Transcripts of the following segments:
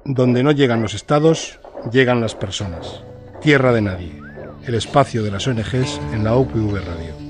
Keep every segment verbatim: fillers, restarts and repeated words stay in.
Donde no llegan los estados, llegan las personas. Tierra de Nadie, el espacio de las O N Ges en la U P V Radio.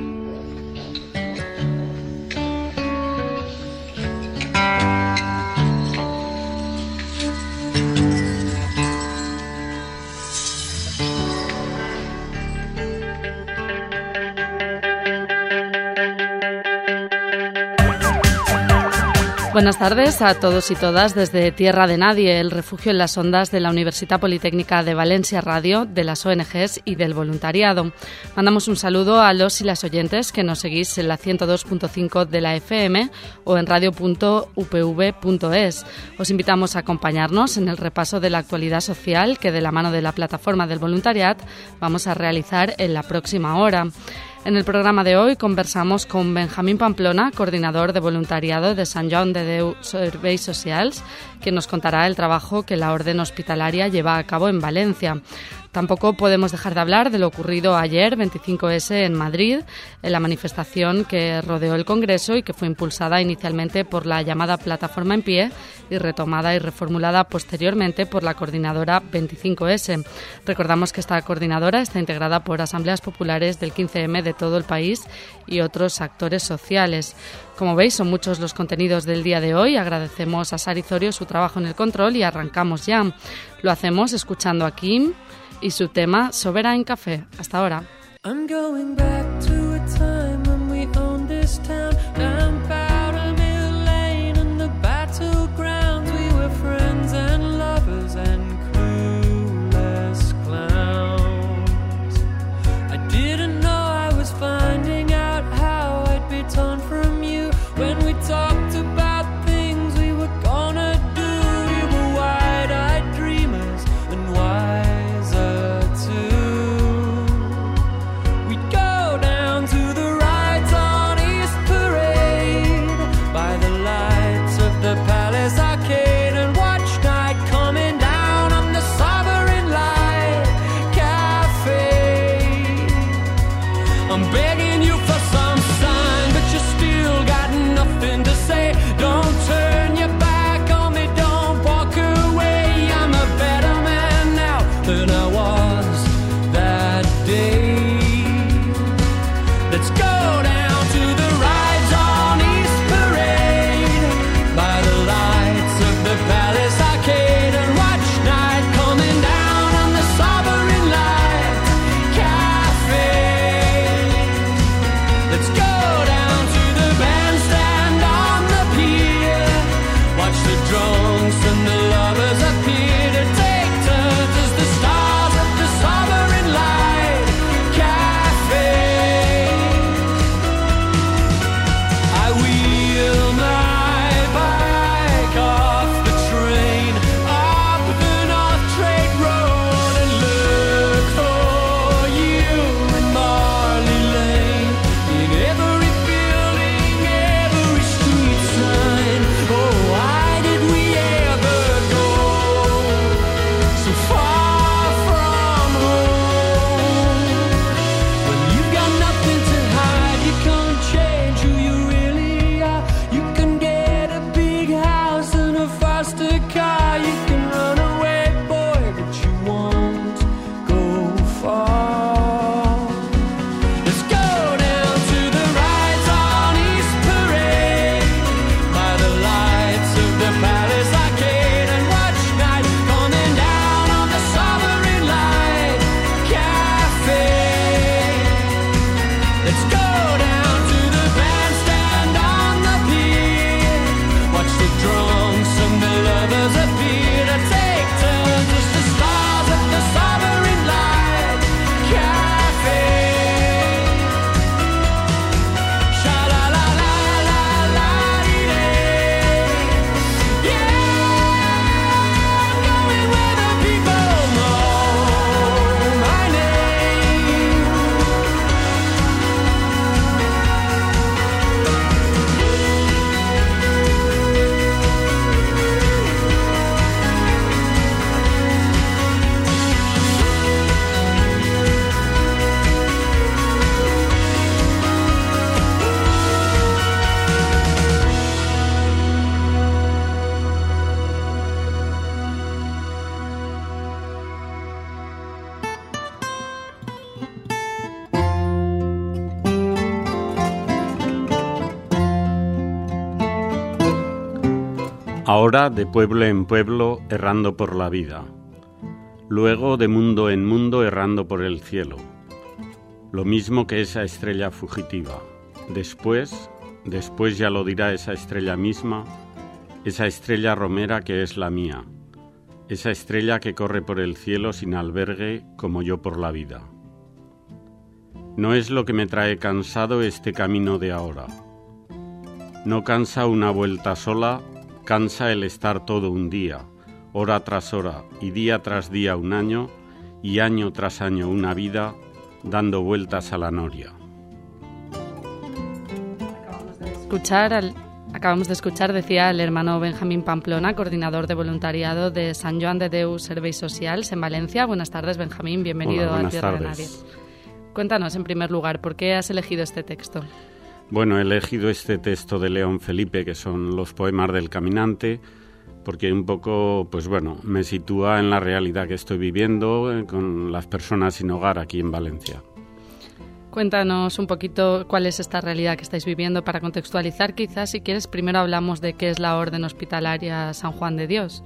Buenas tardes a todos y todas desde Tierra de Nadie, el refugio en las ondas de la Universitat Politécnica de Valencia Radio, de las O N Ges y del voluntariado. Mandamos un saludo a los y las oyentes que nos seguís en la ciento dos punto cinco de la F M o en radio punto u p v punto es. Os invitamos a acompañarnos en el repaso de la actualidad social que de la mano de la plataforma del voluntariat vamos a realizar en la próxima hora. En el programa de hoy conversamos con Benjamín Pamplona, coordinador de voluntariado de Sant Joan de Déu Serveis Socials, que nos contará el trabajo que la Orden Hospitalaria lleva a cabo en Valencia. Tampoco podemos dejar de hablar de lo ocurrido ayer, veinticinco ese, en Madrid, en la manifestación que rodeó el Congreso y que fue impulsada inicialmente por la llamada Plataforma en Pie y retomada y reformulada posteriormente por la coordinadora veinticinco ese. Recordamos que esta coordinadora está integrada por asambleas populares del quince eme de todo el país y otros actores sociales. Como veis, son muchos los contenidos del día de hoy. Agradecemos a Sari Zorio su trabajo en el control y arrancamos ya. Lo hacemos escuchando a Kim y su tema Sovereign Café. Hasta ahora. I'm going back to a time when we owned this town. Down Powder Mill Lane and the battlegrounds. We were friends and lovers and clueless clowns. I didn't know I was finding out how I'd be torn from you when we talked about things we were gonna do. We were wide-eyed dreamers and wide Ahora de pueblo en pueblo errando por la vida, luego de mundo en mundo errando por el cielo, lo mismo que esa estrella fugitiva. Después, después ya lo dirá esa estrella misma, esa estrella romera que es la mía, esa estrella que corre por el cielo sin albergue como yo por la vida. No es lo que me trae cansado este camino de ahora. No cansa una vuelta sola, cansa el estar todo un día, hora tras hora y día tras día un año y año tras año una vida, dando vueltas a la noria. Acabamos de escuchar, al, acabamos de escuchar decía el hermano Benjamín Pamplona, coordinador de voluntariado de Sant Joan de Déu Serveis Socials en Valencia. Buenas tardes, Benjamín, bienvenido Hola, a Tierra de Nadie. tardes. Cuéntanos, en primer lugar, ¿por qué has elegido este texto? Bueno, he elegido este texto de León Felipe, que son los poemas del caminante, porque un poco, pues bueno, me sitúa en la realidad que estoy viviendo eh, con las personas sin hogar aquí en Valencia. Cuéntanos un poquito cuál es esta realidad que estáis viviendo para contextualizar. Quizás, si quieres, primero hablamos de qué es la Orden Hospitalaria San Juan de Dios.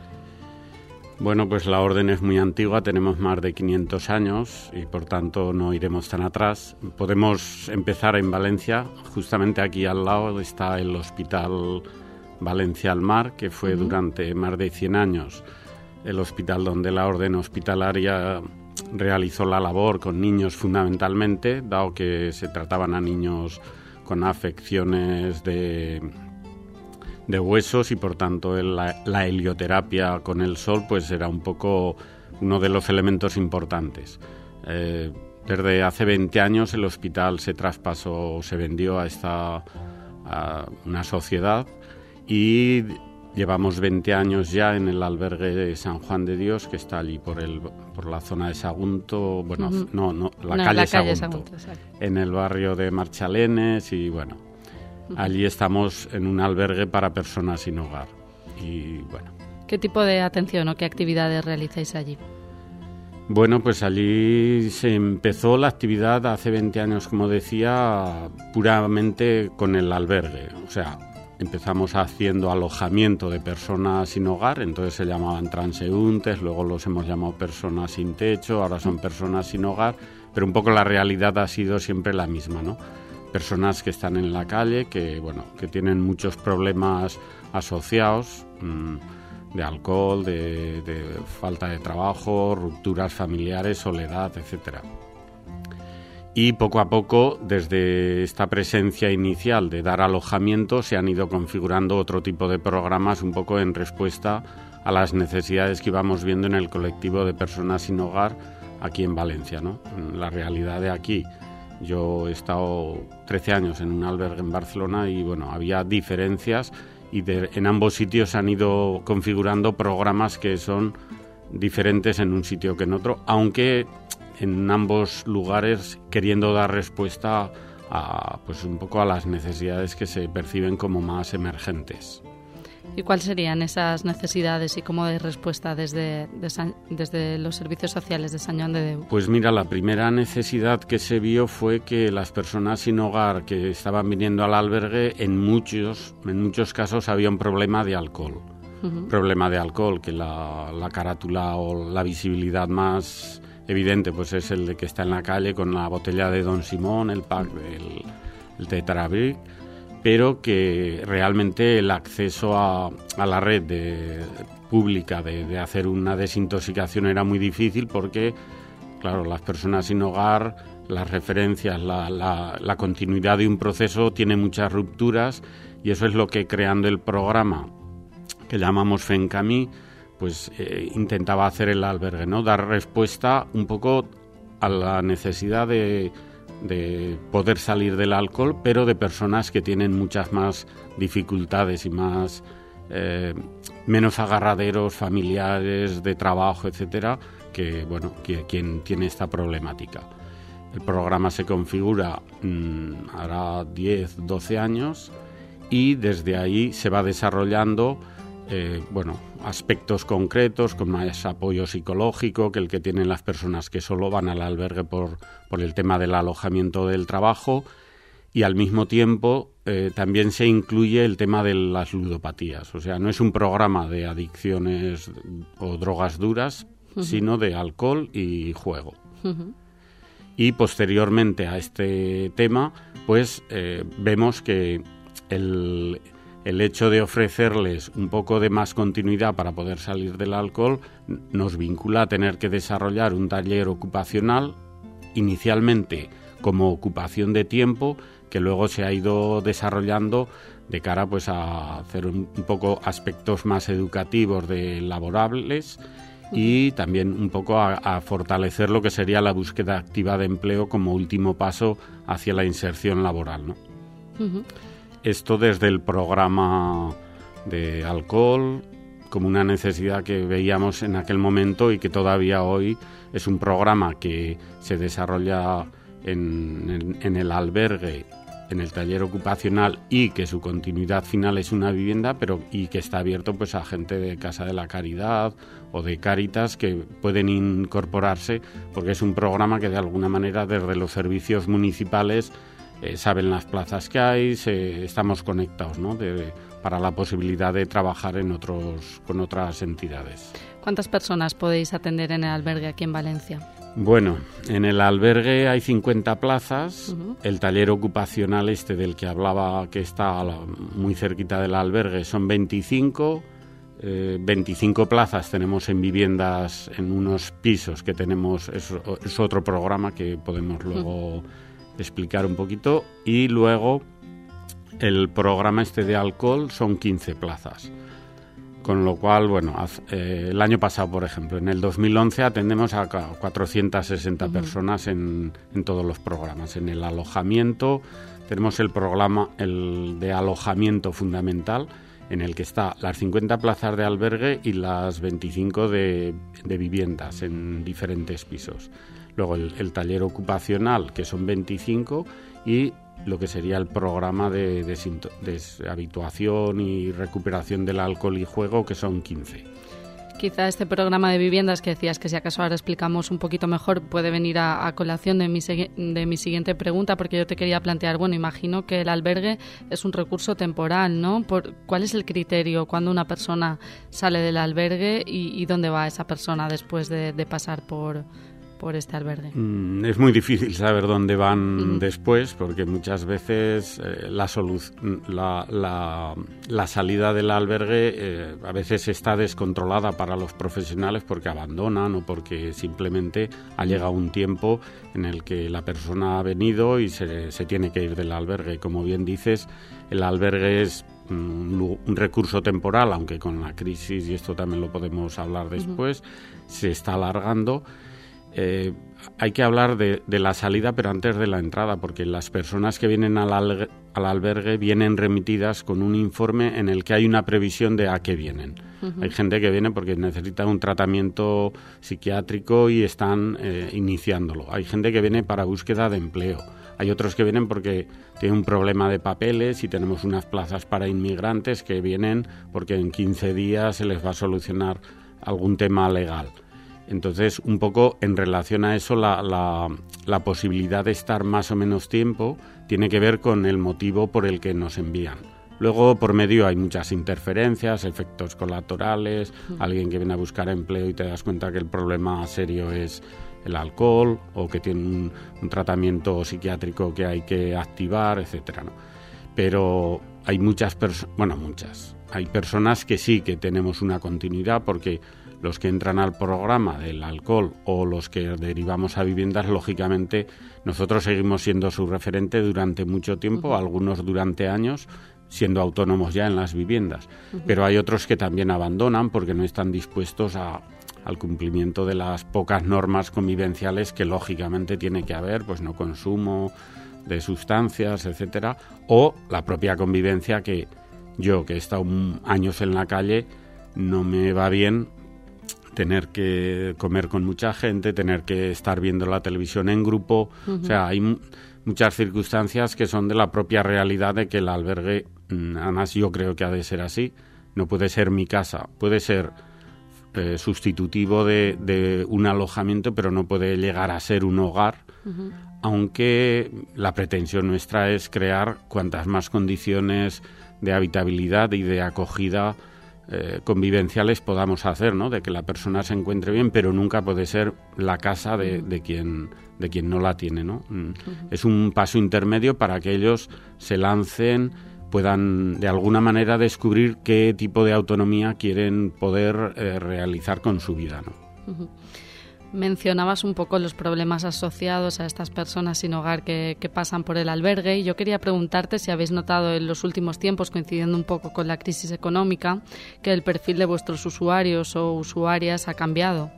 Bueno, pues la orden es muy antigua, tenemos más de quinientos años y por tanto no iremos tan atrás. Podemos empezar en Valencia, justamente aquí al lado está el Hospital Valencia al Mar, que fue uh-huh. durante más de cien años el hospital donde la orden hospitalaria realizó la labor con niños fundamentalmente, dado que se trataban a niños con afecciones de... de huesos y por tanto la, la helioterapia con el sol pues era un poco uno de los elementos importantes. Eh, desde hace veinte años el hospital se traspasó, se vendió a esta a una sociedad y llevamos veinte años ya en el albergue de San Juan de Dios, que está allí por el por la zona de Sagunto, bueno, uh-huh. no, no, la no, calle, la calle Sagunto, Sagunto, en el barrio de Marchalenes y bueno, allí estamos en un albergue para personas sin hogar. Y bueno. ¿Qué tipo de atención o qué actividades realizáis allí? Bueno, pues allí se empezó la actividad hace veinte años, como decía, puramente con el albergue. O sea, empezamos haciendo alojamiento de personas sin hogar, entonces se llamaban transeúntes, luego los hemos llamado personas sin techo, ahora son personas sin hogar, pero un poco la realidad ha sido siempre la misma, ¿no? Personas que están en la calle, que bueno, que tienen muchos problemas asociados, mmm, de alcohol, de, de falta de trabajo, rupturas familiares, soledad, etcétera. Y poco a poco, desde esta presencia inicial de dar alojamiento, se han ido configurando otro tipo de programas un poco en respuesta a las necesidades que íbamos viendo en el colectivo de personas sin hogar aquí en Valencia, ¿no? La realidad de aquí. Yo he estado trece años en un albergue en Barcelona y bueno, había diferencias y de, en ambos sitios se han ido configurando programas que son diferentes en un sitio que en otro, aunque en ambos lugares queriendo dar respuesta a, pues un poco a las necesidades que se perciben como más emergentes. ¿Y cuáles serían esas necesidades y cómo de respuesta desde, de San, desde los servicios sociales de Sant Joan de Déu? Pues mira, la primera necesidad que se vio fue que las personas sin hogar que estaban viniendo al albergue, en muchos, en muchos casos había un problema de alcohol. Uh-huh. Problema de alcohol, que la, la carátula o la visibilidad más evidente pues es el de que está en la calle con la botella de Don Simón, el pack, el, el Tetrabric, pero que realmente el acceso a, a la red de, pública de, de hacer una desintoxicación era muy difícil porque, claro, las personas sin hogar, las referencias, la, la, la continuidad de un proceso tiene muchas rupturas y eso es lo que creando el programa que llamamos FENCAMI, pues eh, intentaba hacer el albergue, ¿no? Dar respuesta un poco a la necesidad de... de poder salir del alcohol, pero de personas que tienen muchas más dificultades y más eh, menos agarraderos familiares, de trabajo, etcétera, que bueno, que quien tiene esta problemática. El programa se configura mmm, hará diez, doce años y desde ahí se va desarrollando eh, bueno, aspectos concretos con más apoyo psicológico que el que tienen las personas que solo van al albergue por, por el tema del alojamiento del trabajo y al mismo tiempo eh, también se incluye el tema de las ludopatías. O sea, no es un programa de adicciones o drogas duras, uh-huh. sino de alcohol y juego. Uh-huh. Y posteriormente a este tema, pues eh, vemos que el, el hecho de ofrecerles un poco de más continuidad para poder salir del alcohol nos vincula a tener que desarrollar un taller ocupacional, inicialmente como ocupación de tiempo, que luego se ha ido desarrollando de cara pues a hacer un, un poco aspectos más educativos de laborables y también un poco a, a fortalecer lo que sería la búsqueda activa de empleo como último paso hacia la inserción laboral, ¿no? Uh-huh. Esto desde el programa de alcohol, como una necesidad que veíamos en aquel momento y que todavía hoy es un programa que se desarrolla en, en, en el albergue, en el taller ocupacional, y que su continuidad final es una vivienda, pero y que está abierto pues a gente de Casa de la Caridad o de Cáritas que pueden incorporarse, porque es un programa que de alguna manera desde los servicios municipales eh, saben las plazas que hay, se, estamos conectados, ¿no? de, para la posibilidad de trabajar en otros con otras entidades. ¿Cuántas personas podéis atender en el albergue aquí en Valencia? Bueno, en el albergue hay cincuenta plazas, uh-huh. el taller ocupacional este del que hablaba, que está muy cerquita del albergue, son veinticinco, eh, veinticinco plazas tenemos en viviendas, en unos pisos que tenemos, es, es otro programa que podemos luego uh-huh. explicar un poquito, y luego el programa este de alcohol son quince plazas. Con lo cual, bueno, eh, el año pasado, por ejemplo, en el dos mil once atendemos a cuatrocientas sesenta uh-huh. personas en, en todos los programas. En el alojamiento tenemos el programa el de alojamiento fundamental, en el que está las cincuenta plazas de albergue y las veinticinco de, de viviendas en diferentes pisos. Luego el, el taller ocupacional, que son veinticinco, y lo que sería el programa de deshabituación y recuperación del alcohol y juego, que son quince. Quizá este programa de viviendas que decías, que si acaso ahora explicamos un poquito mejor, puede venir a, a colación de mi, de mi siguiente pregunta, porque yo te quería plantear, bueno, imagino que el albergue es un recurso temporal, ¿no? Por, ¿cuál es el criterio cuando una persona sale del albergue y, y dónde va esa persona después de, de pasar por... por este albergue? Mm, es muy difícil saber dónde van uh-huh. después, porque muchas veces eh, la, solu- la, la, la salida del albergue eh, a veces está descontrolada para los profesionales porque abandonan o porque simplemente ha llegado un tiempo en el que la persona ha venido y se, se tiene que ir del albergue. Como bien dices, el albergue es un, un recurso temporal, aunque con la crisis, y esto también lo podemos hablar después, uh-huh. se está alargando. Eh, hay que hablar de, de la salida, pero antes de la entrada, porque las personas que vienen al, alg- al albergue vienen remitidas con un informe en el que hay una previsión de a qué vienen. Uh-huh. Hay gente que viene porque necesita un tratamiento psiquiátrico y están eh, iniciándolo. Hay gente que viene para búsqueda de empleo. Hay otros que vienen porque tienen un problema de papeles y tenemos unas plazas para inmigrantes que vienen porque en quince días se les va a solucionar algún tema legal. Entonces, un poco en relación a eso, la, la, la posibilidad de estar más o menos tiempo tiene que ver con el motivo por el que nos envían. Luego, por medio hay muchas interferencias, efectos colaterales, uh-huh. alguien que viene a buscar empleo y te das cuenta que el problema serio es el alcohol o que tiene un, un tratamiento psiquiátrico que hay que activar, etcétera, ¿no? Pero hay muchas personas, bueno, muchas, hay personas que sí que tenemos una continuidad, porque los que entran al programa del alcohol o los que derivamos a viviendas, lógicamente nosotros seguimos siendo su referente durante mucho tiempo, uh-huh. algunos durante años, siendo autónomos ya en las viviendas. Uh-huh. Pero hay otros que también abandonan porque no están dispuestos a, al cumplimiento de las pocas normas convivenciales que lógicamente tiene que haber, pues no consumo de sustancias, etcétera, o la propia convivencia, que yo, que he estado años en la calle, no me va bien tener que comer con mucha gente, tener que estar viendo la televisión en grupo. Uh-huh. O sea, hay m- muchas circunstancias que son de la propia realidad de que el albergue, además yo creo que ha de ser así, no puede ser mi casa, puede ser eh, sustitutivo de, de un alojamiento, pero no puede llegar a ser un hogar, uh-huh. aunque la pretensión nuestra es crear cuantas más condiciones de habitabilidad y de acogida eh, convivenciales podamos hacer, ¿no? De que la persona se encuentre bien, pero nunca puede ser la casa de, de quien de quien no la tiene, ¿no? Uh-huh. Es un paso intermedio para que ellos se lancen, puedan de alguna manera descubrir qué tipo de autonomía quieren poder eh, realizar con su vida, ¿no? Uh-huh. Mencionabas un poco los problemas asociados a estas personas sin hogar que, que pasan por el albergue, y yo quería preguntarte si habéis notado en los últimos tiempos, coincidiendo un poco con la crisis económica, que el perfil de vuestros usuarios o usuarias ha cambiado.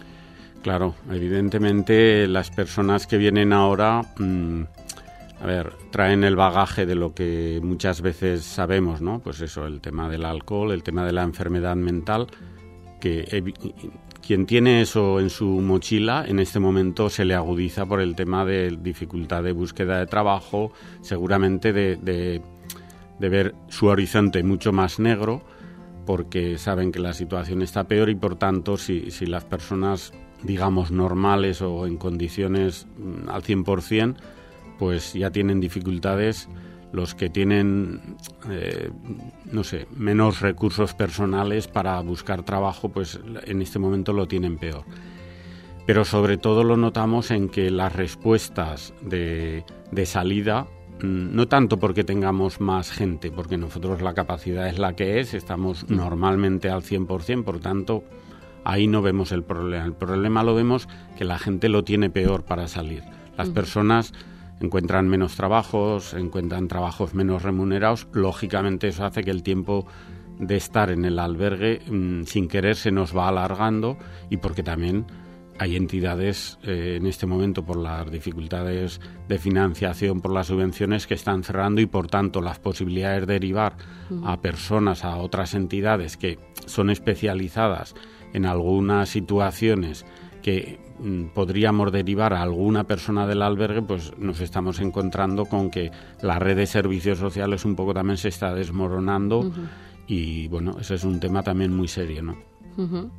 Claro, evidentemente las personas que vienen ahora... Mmm, A ver, traen el bagaje de lo que muchas veces sabemos, ¿no? Pues eso, el tema del alcohol, el tema de la enfermedad mental, que eh, quien tiene eso en su mochila en este momento se le agudiza por el tema de dificultad de búsqueda de trabajo, seguramente de, de, de ver su horizonte mucho más negro, porque saben que la situación está peor y por tanto si, si las personas, digamos, normales o en condiciones al cien por ciento, pues ya tienen dificultades, los que tienen, eh, no sé, menos recursos personales para buscar trabajo, pues en este momento lo tienen peor. Pero sobre todo lo notamos en que las respuestas de, de salida, no tanto porque tengamos más gente, porque nosotros la capacidad es la que es, estamos normalmente al cien por ciento, por tanto, ahí no vemos el problema. El problema lo vemos que la gente lo tiene peor para salir. Las personas encuentran menos trabajos, encuentran trabajos menos remunerados. Lógicamente eso hace que el tiempo de estar en el albergue mmm, sin querer se nos va alargando, y porque también hay entidades eh, en este momento por las dificultades de financiación, por las subvenciones, que están cerrando, y por tanto las posibilidades de derivar uh-huh. a personas a otras entidades que son especializadas en algunas situaciones que podríamos derivar a alguna persona del albergue, pues nos estamos encontrando con que la red de servicios sociales un poco también se está desmoronando uh-huh. y bueno, ese es un tema también muy serio, ¿no? Uh-huh.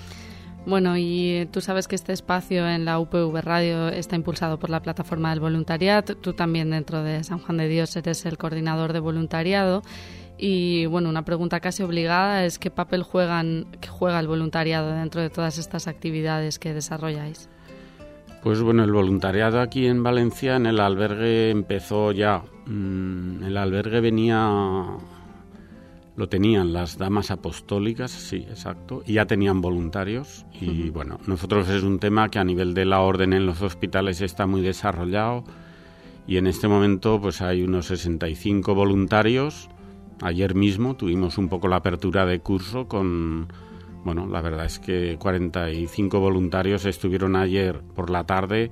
Bueno, y tú sabes que este espacio en la U P V Radio está impulsado por la plataforma del voluntariado. Tú también dentro de San Juan de Dios eres el coordinador de voluntariado. Y bueno, una pregunta casi obligada es ¿qué papel juegan, qué juega el voluntariado dentro de todas estas actividades que desarrolláis? Pues bueno, el voluntariado aquí en Valencia, en el albergue, empezó ya. Mm, el albergue venía, lo tenían las damas apostólicas, sí, exacto, y ya tenían voluntarios. Y uh-huh. bueno, nosotros es un tema que a nivel de la orden en los hospitales está muy desarrollado, y en este momento pues hay unos sesenta y cinco voluntarios. Ayer mismo tuvimos un poco la apertura de curso con, bueno, la verdad es que cuarenta y cinco voluntarios estuvieron ayer por la tarde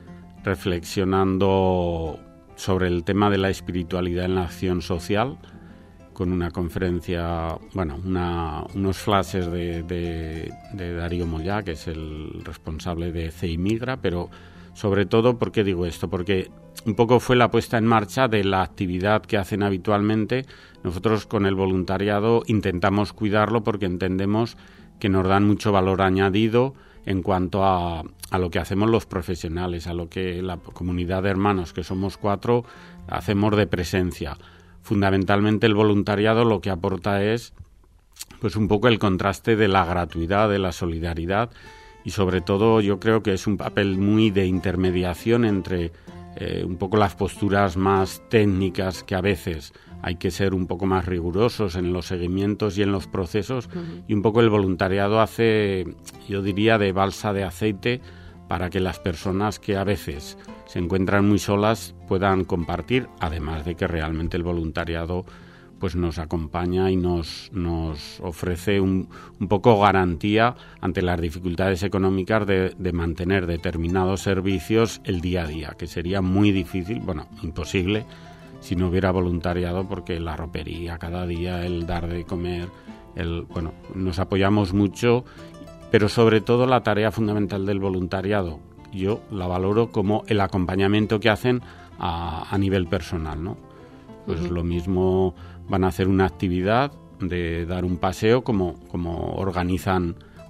reflexionando sobre el tema de la espiritualidad en la acción social, con una conferencia, bueno, una, unos flashes de, de, de Darío Moyá, que es el responsable de CEIMIGRA, pero sobre todo, ¿por qué digo esto? Porque un poco fue la puesta en marcha de la actividad que hacen habitualmente. Nosotros con el voluntariado intentamos cuidarlo porque entendemos que nos dan mucho valor añadido en cuanto a, a lo que hacemos los profesionales, a lo que la comunidad de hermanos, que somos cuatro, hacemos de presencia. Fundamentalmente el voluntariado lo que aporta es pues un poco el contraste de la gratuidad, de la solidaridad, y sobre todo yo creo que es un papel muy de intermediación entre eh, un poco las posturas más técnicas, que a veces hay que ser un poco más rigurosos en los seguimientos y en los procesos, uh-huh. y un poco el voluntariado hace, yo diría, de balsa de aceite para que las personas que a veces se encuentran muy solas puedan compartir, además de que realmente el voluntariado pues nos acompaña y nos, nos ofrece un, un poco garantía ante las dificultades económicas de, de mantener determinados servicios el día a día, que sería muy difícil, bueno, imposible, si no hubiera voluntariado, porque la ropería cada día, el dar de comer, el bueno, nos apoyamos mucho, pero sobre todo la tarea fundamental del voluntariado, yo la valoro como el acompañamiento que hacen a, a nivel personal, ¿no? Pues uh-huh. lo mismo van a hacer una actividad de dar un paseo como, como organizan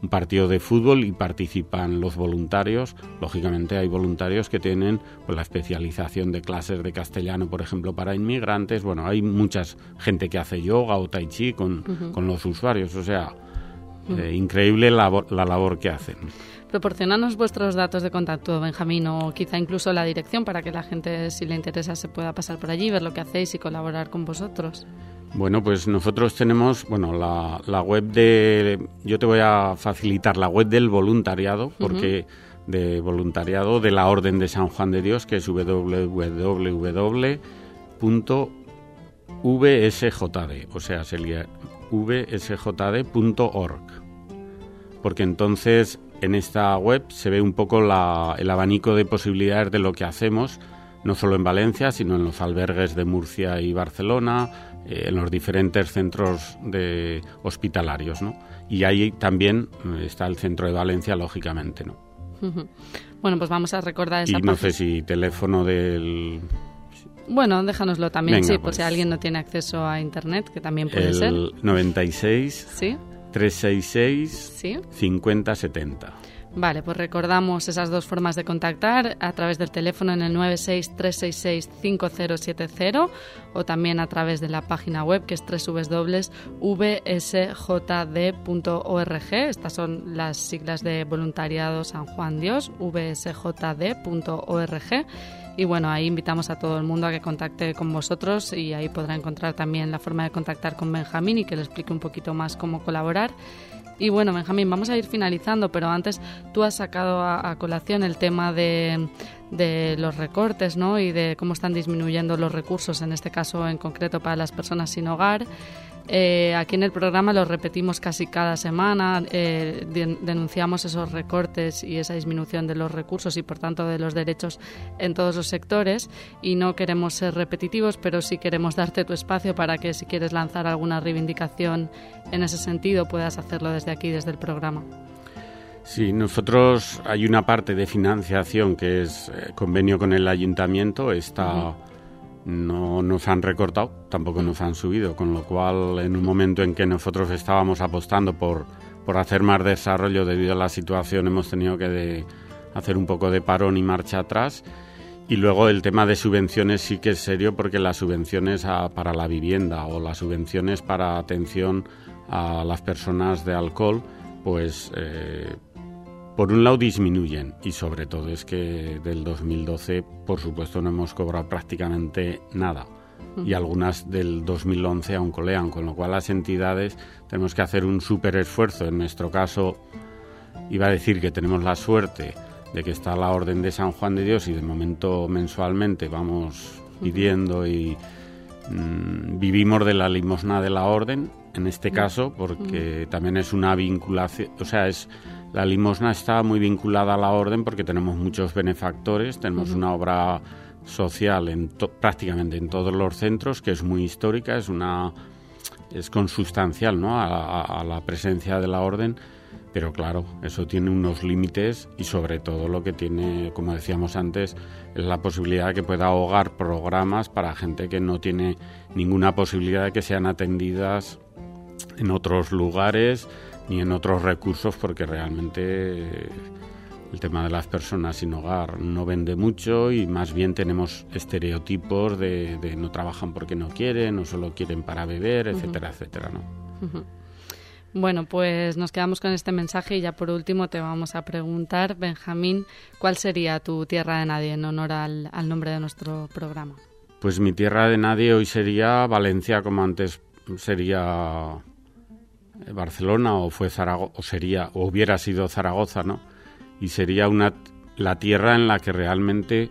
un partido de fútbol y participan los voluntarios. Lógicamente hay voluntarios que tienen pues, la especialización de clases de castellano, por ejemplo, para inmigrantes. Bueno, hay mucha gente que hace yoga o tai chi con, uh-huh. con los usuarios. O sea, uh-huh. eh, increíble la, la labor que hacen. Proporcionanos vuestros datos de contacto, Benjamín, o quizá incluso la dirección para que la gente, si le interesa, se pueda pasar por allí, ver lo que hacéis y colaborar con vosotros. Bueno, pues nosotros tenemos, bueno, la, la web de... Yo te voy a facilitar la web del voluntariado, porque uh-huh. de voluntariado de la Orden de San Juan de Dios, que es doble u doble u doble u punto v s j d, o sea, sería v s j d punto org. Porque entonces en esta web se ve un poco la, el abanico de posibilidades de lo que hacemos, no solo en Valencia, sino en los albergues de Murcia y Barcelona, eh, en los diferentes centros de hospitalarios, ¿no? Y ahí también está el centro de Valencia, lógicamente, ¿no? Uh-huh. Bueno, pues vamos a recordar esa Y no página. sé si teléfono del... Bueno, déjanoslo también, Venga, sí, pues, por si alguien no tiene acceso a Internet, que también puede el ser. El noventa y seis, ¿sí? trescientos sesenta y seis, ¿sí? cincuenta setenta. Vale, pues recordamos esas dos formas de contactar a través del teléfono en el nueve seis tres seis seis cinco cero siete cero o también a través de la página web que es doble u doble u doble u punto v s j d punto org. Estas son las siglas de Voluntariado San Juan Dios, v s j d punto org. Y bueno, ahí invitamos a todo el mundo a que contacte con vosotros y ahí podrá encontrar también la forma de contactar con Benjamín y que le explique un poquito más cómo colaborar. Y bueno, Benjamín, vamos a ir finalizando, pero antes tú has sacado a, a colación el tema de, de los recortes, ¿no? Y de cómo están disminuyendo los recursos, en este caso en concreto para las personas sin hogar. Eh, aquí en el programa lo repetimos casi cada semana, eh, de, denunciamos esos recortes y esa disminución de los recursos y por tanto de los derechos en todos los sectores y no queremos ser repetitivos, pero sí queremos darte tu espacio para que si quieres lanzar alguna reivindicación en ese sentido puedas hacerlo desde aquí, desde el programa. Sí, nosotros hay una parte de financiación que es eh, convenio con el ayuntamiento, está... Uh-huh. No nos han recortado, tampoco nos han subido, con lo cual en un momento en que nosotros estábamos apostando por, por hacer más desarrollo debido a la situación hemos tenido que de hacer un poco de parón y marcha atrás. Y luego el tema de subvenciones sí que es serio porque las subvenciones a, para la vivienda o las subvenciones para atención a las personas de alcohol pues eh, por un lado disminuyen y sobre todo es que del dos mil doce por supuesto no hemos cobrado prácticamente nada y algunas del dos mil once aún colean, con lo cual las entidades tenemos que hacer un súper esfuerzo. En nuestro caso iba a decir que tenemos la suerte de que está la Orden de San Juan de Dios y de momento mensualmente vamos pidiendo y mmm, vivimos de la limosna de la Orden en este caso porque también es una vinculación, o sea es la limosna está muy vinculada a la Orden porque tenemos muchos benefactores, tenemos uh-huh. una obra social en to- prácticamente en todos los centros que es muy histórica, es una es consustancial, ¿no? a, a, a la presencia de la Orden, pero claro, eso tiene unos límites y sobre todo lo que tiene, como decíamos antes, es la posibilidad de que pueda ahogar programas para gente que no tiene ninguna posibilidad de que sean atendidas en otros lugares ni en otros recursos porque realmente el tema de las personas sin hogar no vende mucho y más bien tenemos estereotipos de, de no trabajan porque no quieren o solo quieren para beber, etcétera, uh-huh. etcétera, ¿no? Uh-huh. Bueno, pues nos quedamos con este mensaje y ya por último te vamos a preguntar, Benjamín, ¿cuál sería tu tierra de nadie en honor al, al nombre de nuestro programa? Pues mi tierra de nadie hoy sería Valencia, como antes sería Barcelona o fue Zaragoza, o sería o hubiera sido Zaragoza, ¿no? Y sería una la tierra en la que realmente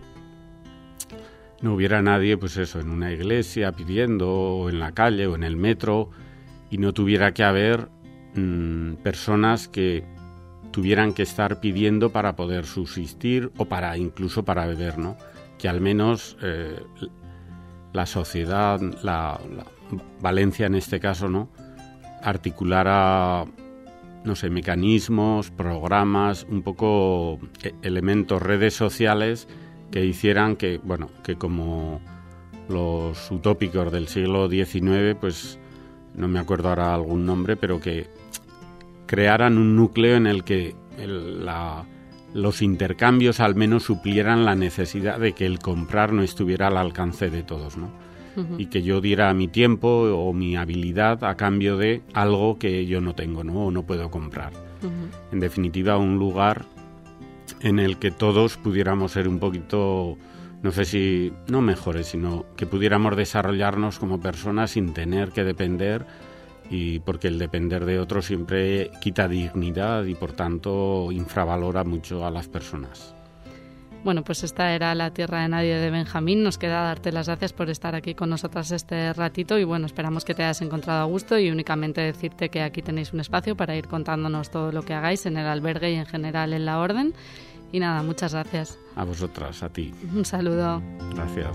no hubiera nadie, pues eso, en una iglesia pidiendo o en la calle o en el metro y no tuviera que haber mmm, personas que tuvieran que estar pidiendo para poder subsistir o para incluso para beber, ¿no? Que al menos eh, la sociedad, la, la Valencia en este caso, ¿no? Articulara, no sé, mecanismos, programas, un poco elementos, redes sociales que hicieran que, bueno, que como los utópicos del siglo diecinueve, pues no me acuerdo ahora algún nombre, pero que crearan un núcleo en el que el, la, los intercambios al menos suplieran la necesidad de que el comprar no estuviera al alcance de todos, ¿no? Uh-huh. Y que yo diera mi tiempo o mi habilidad a cambio de algo que yo no tengo, ¿no? O no puedo comprar. Uh-huh. En definitiva, un lugar en el que todos pudiéramos ser un poquito, no sé si, no mejores, sino que pudiéramos desarrollarnos como personas sin tener que depender, y porque el depender de otros siempre quita dignidad y por tanto infravalora mucho a las personas. Bueno, pues esta era La tierra de nadie de Benjamín. Nos queda darte las gracias por estar aquí con nosotras este ratito y bueno, esperamos que te hayas encontrado a gusto y únicamente decirte que aquí tenéis un espacio para ir contándonos todo lo que hagáis en el albergue y en general en la orden. Y nada, muchas gracias. A vosotras, a ti. Un saludo. Gracias.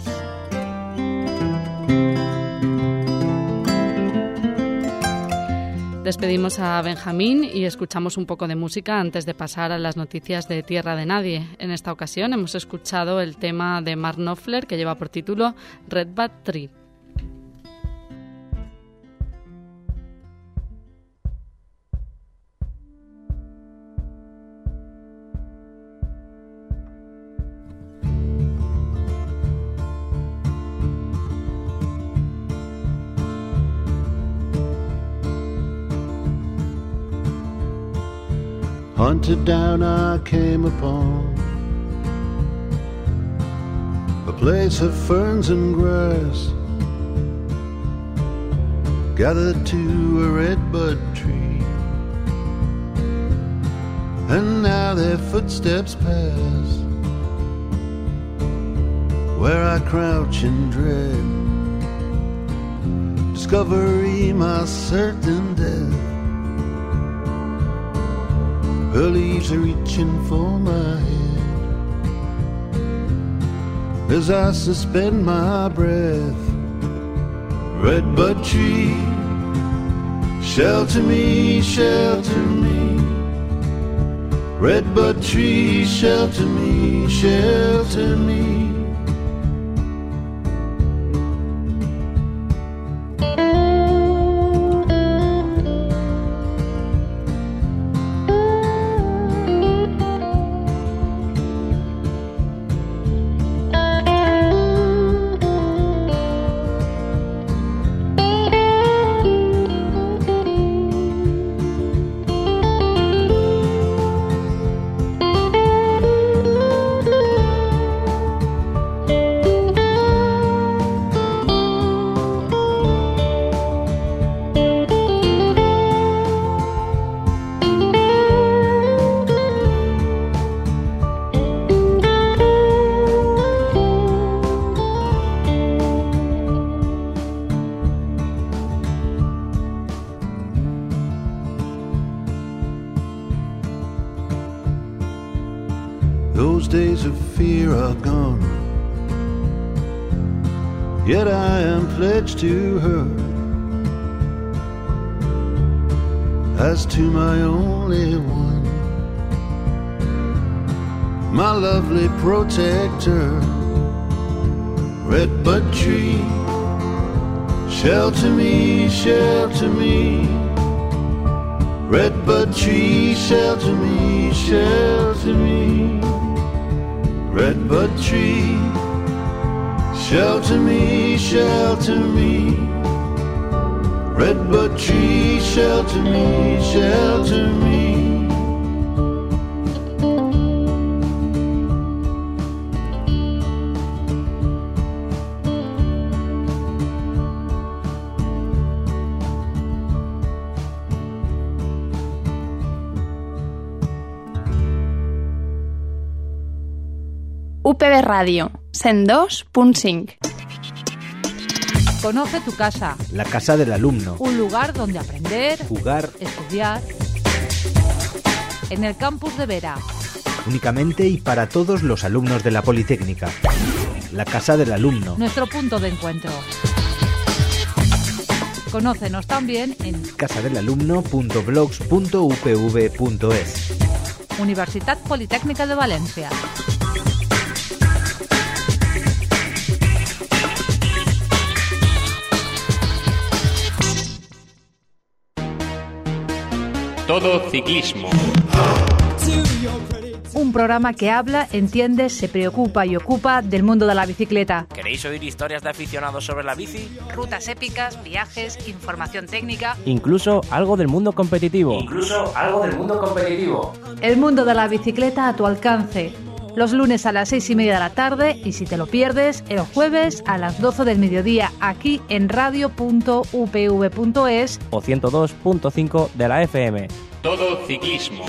Despedimos a Benjamín y escuchamos un poco de música antes de pasar a las noticias de Tierra de Nadie. En esta ocasión hemos escuchado el tema de Mark Knopfler que lleva por título Red Bud Tree. Hunted down I came upon a place of ferns and grass, gathered to a redbud tree, and now their footsteps pass where I crouch in dread, discovery my certain death. Her leaves are reaching for my head as I suspend my breath. Redbud tree, shelter me, shelter me. Redbud tree, shelter me, shelter me. Those days of fear are gone, yet I am pledged to her as to my only one, my lovely protector. Redbud tree, shelter me, shelter me. Redbud tree, shelter me, shelter me. Redbud tree, shelter me, shelter me. Redbud tree, shelter me, shelter me. U P B Radio, cent dos punt cinc. Conoce tu casa. La casa del alumno. Un lugar donde aprender, jugar, estudiar. En el campus de Vera. Únicamente y para todos los alumnos de la Politécnica. La casa del alumno. Nuestro punto de encuentro. Conócenos también en casadelalumno punto blogs punto u p v punto es. Universitat Politécnica de Valencia. Todo Ciclismo. Un programa que habla, entiende, se preocupa y ocupa del mundo de la bicicleta. ¿Queréis oír historias de aficionados sobre la bici? Rutas épicas, viajes, información técnica. Incluso algo del mundo competitivo. Incluso algo del mundo competitivo. El mundo de la bicicleta a tu alcance. Los lunes a las seis y media de la tarde y si te lo pierdes, el jueves a las doce del mediodía aquí en radio punto u p v punto es o ciento dos punto cinco de la F M. Todo Ciclismo.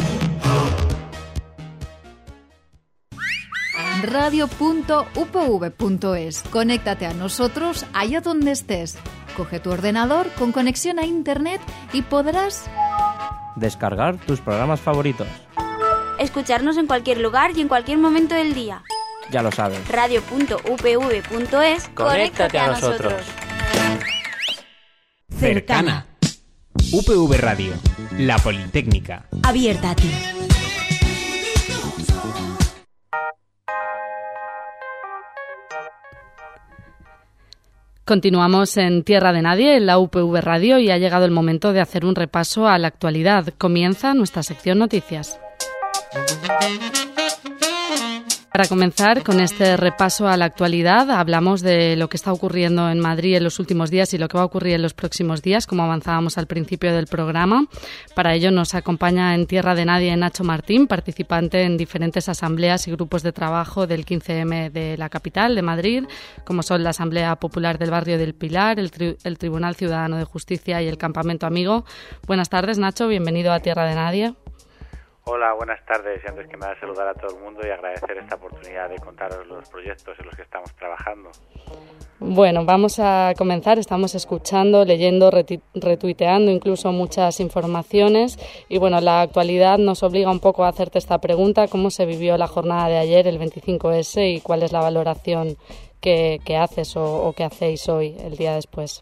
radio punto u p v punto es. Conéctate a nosotros allá donde estés. Coge tu ordenador con conexión a internet y podrás descargar tus programas favoritos. Escucharnos en cualquier lugar y en cualquier momento del día. Ya lo sabes. radio punto u p v punto es. Conéctate a nosotros. Cercana. U P V Radio, la Politécnica. Abierta a ti. Continuamos en Tierra de Nadie, en la U P V Radio, y ha llegado el momento de hacer un repaso a la actualidad. Comienza nuestra sección Noticias. Para comenzar con este repaso a la actualidad, hablamos de lo que está ocurriendo en Madrid en los últimos días y lo que va a ocurrir en los próximos días, como avanzábamos al principio del programa. Para ello nos acompaña en Tierra de Nadie Nacho Martín, participante en diferentes asambleas y grupos de trabajo del quince eme de la capital, de Madrid, como son la Asamblea Popular del Barrio del Pilar, el, tri- el Tribunal Ciudadano de Justicia y el Campamento Amigo. Buenas tardes, Nacho, bienvenido a Tierra de Nadie. Hola, buenas tardes. Y antes que nada saludar a todo el mundo y agradecer esta oportunidad de contaros los proyectos en los que estamos trabajando. Bueno, vamos a comenzar. Estamos escuchando, leyendo, reti- retuiteando incluso muchas informaciones y bueno, la actualidad nos obliga un poco a hacerte esta pregunta: ¿cómo se vivió la jornada de ayer, el veinticinco ese, y cuál es la valoración que, que haces o, o que hacéis hoy, el día después?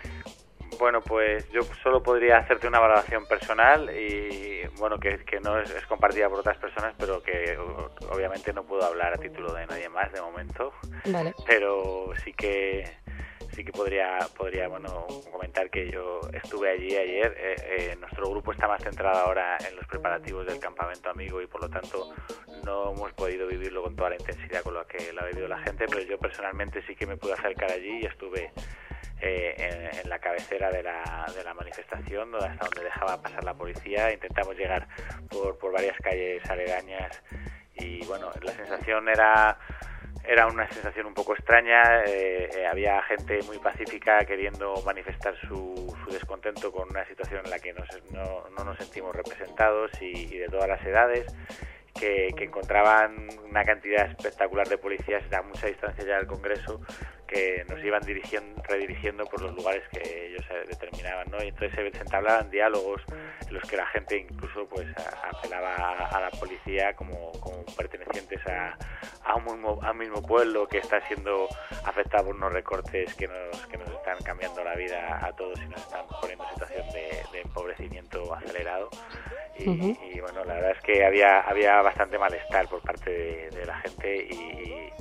Bueno, pues yo solo podría hacerte una valoración personal y bueno, que, que no es, es compartida por otras personas, pero que obviamente no puedo hablar a título de nadie más de momento. Vale. Pero sí que sí que podría podría bueno comentar que yo estuve allí ayer. Eh, eh, nuestro grupo está más centrado ahora en los preparativos del Campamento Amigo y por lo tanto no hemos podido vivirlo con toda la intensidad con la que lo ha vivido la gente, pero yo personalmente sí que me pude acercar allí y estuve Eh, en, en la cabecera de la, de la manifestación, hasta donde dejaba pasar la policía. Intentamos llegar por, por varias calles aledañas y bueno, la sensación era era una sensación un poco extraña. Eh, eh, había gente muy pacífica queriendo manifestar su, su descontento con una situación en la que nos, no, no nos sentimos representados y, y de todas las edades, que, que encontraban una cantidad espectacular de policías a mucha distancia ya del Congreso, que nos iban dirigiendo, redirigiendo por los lugares que ellos determinaban, ¿no? Y entonces se entablaban diálogos en los que la gente incluso pues apelaba a, a la policía como, como pertenecientes a, a, un mismo, a un mismo pueblo que está siendo afectado por unos recortes que nos, que nos están cambiando la vida a todos y nos están poniendo en situación de, de empobrecimiento acelerado. Y, uh-huh. y bueno, la verdad es que había, había bastante malestar por parte de, de la gente y